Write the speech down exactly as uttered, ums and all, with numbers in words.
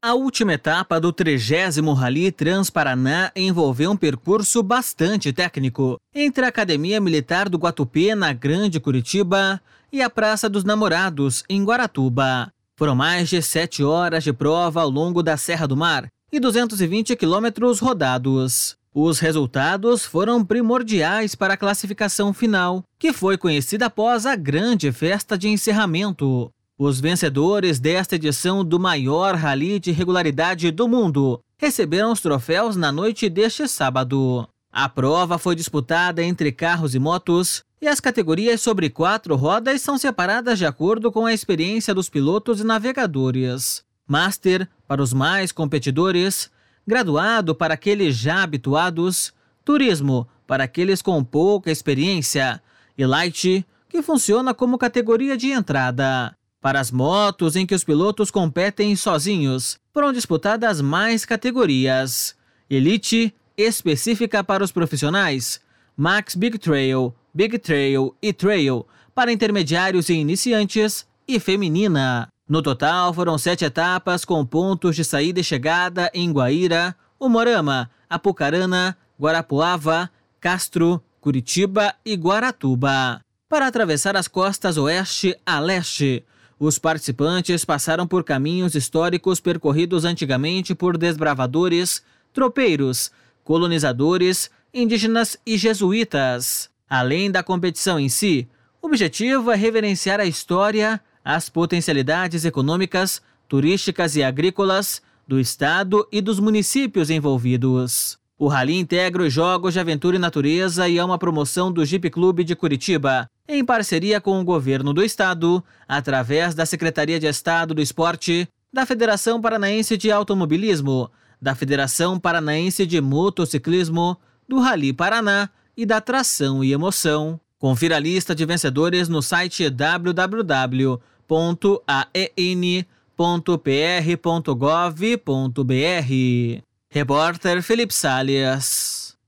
A última etapa do trigésimo Rally Transparaná envolveu um percurso bastante técnico entre a Academia Militar do Guatupê, na Grande Curitiba, e a Praça dos Namorados, em Guaratuba. Foram mais de sete horas de prova ao longo da Serra do Mar e duzentos e vinte quilômetros rodados. Os resultados foram primordiais para a classificação final, que foi conhecida após a grande festa de encerramento. Os vencedores desta edição do maior rally de regularidade do mundo receberam os troféus na noite deste sábado. A prova foi disputada entre carros e motos, e as categorias sobre quatro rodas são separadas de acordo com a experiência dos pilotos e navegadores. Master para os mais competidores, Graduado para aqueles já habituados, Turismo para aqueles com pouca experiência e Light, que funciona como categoria de entrada. Para as motos em que os pilotos competem sozinhos, foram disputadas mais categorias. Elite, específica para os profissionais, Max Big Trail, Big Trail e Trail, para intermediários e iniciantes, e feminina. No total, foram sete etapas com pontos de saída e chegada em Guaíra, Umuarama, Apucarana, Guarapuava, Castro, Curitiba e Guaratuba. Para atravessar as costas oeste a leste, os participantes passaram por caminhos históricos percorridos antigamente por desbravadores, tropeiros, colonizadores, indígenas e jesuítas. Além da competição em si, o objetivo é reverenciar a história, as potencialidades econômicas, turísticas e agrícolas do estado e dos municípios envolvidos. O Rally integra os Jogos de Aventura e Natureza e é uma promoção do Jeep Clube de Curitiba, em parceria com o Governo do Estado, através da Secretaria de Estado do Esporte, da Federação Paranaense de Automobilismo, da Federação Paranaense de Motociclismo, do Rally Paraná e da Tração e Emoção. Confira a lista de vencedores no site w w w ponto a e n ponto p r ponto gov ponto b r. Repórter Felipe Salles.